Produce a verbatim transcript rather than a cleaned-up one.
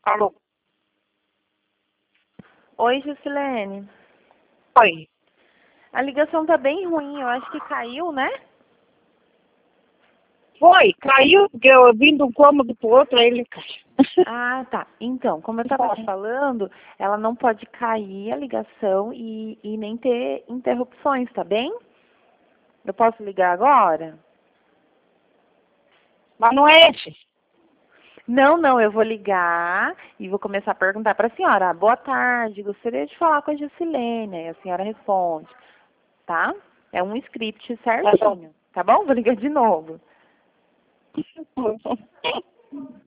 Alô? Oi, Juscelene. Oi. A ligação tá bem ruim, eu acho que caiu, né? Foi, caiu, porque eu vim de um cômodo pro outro, aí ele caiu. Ah, tá. Então, como eu estava te falando, ela não pode cair a ligação e, e nem ter interrupções, tá bem? Eu posso ligar agora? Mas não é esse. Não, não, eu vou ligar e vou começar a perguntar para a senhora. Boa tarde, gostaria de falar com a Juscelene. Aí a senhora responde, tá? É um script certinho, tá bom? Vou ligar de novo.